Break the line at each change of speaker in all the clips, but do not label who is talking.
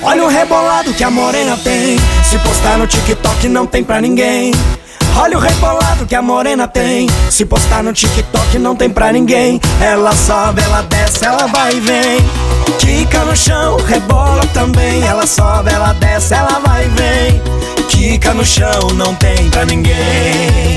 Olha o rebolado que a morena tem. Se postar no TikTok não tem pra ninguém. Olha o rebolado que a morena tem. Se postar no TikTok não tem pra ninguém. Ela sobe, ela desce, ela vai e vem. Quica no chão, rebola também. Ela sobe, ela desce, ela vai e vem. Quica no chão, não tem pra ninguém.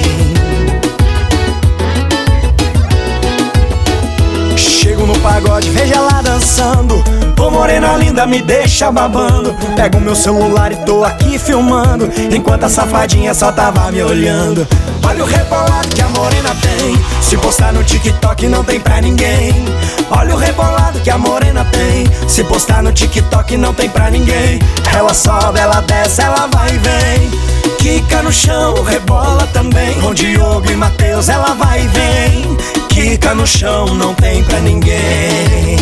Chego no pagode, vejo ela dançando. Ô morena linda, me deixa babando. Pego meu celular e tô aqui filmando, enquanto a safadinha só tava me olhando. Olha o rebolado que a morena tem. Se postar no TikTok não tem pra ninguém. Olha o rebolado que a morena tem. Se postar no TikTok não tem pra ninguém. Ela sobe, ela desce, ela vai e vem. Quica no chão, rebola também. Com Diogo e Matheus ela vai e vem. Quica no chão, não tem pra ninguém.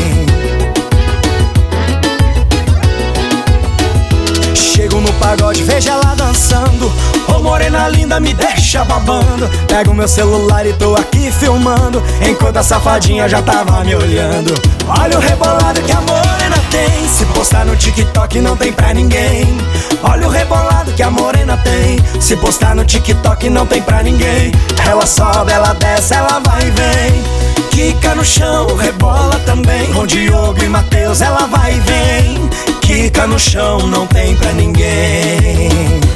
Chego no pagode, vejo ela dançando. Ô morena linda, me deixa babando. Pego meu celular e tô aqui filmando, enquanto a safadinha já tava me olhando. Olha o rebolado que a morena tem. Se postar no TikTok não tem pra ninguém. Olha o rebolado que a morena tem. Se postar no TikTok não tem pra ninguém. Ela sobe, ela desce, ela vai e vem. Quica no chão, rebola também. Com Diogo e Matheus ela vai e vem. Quica no chão, não tem pra ninguém.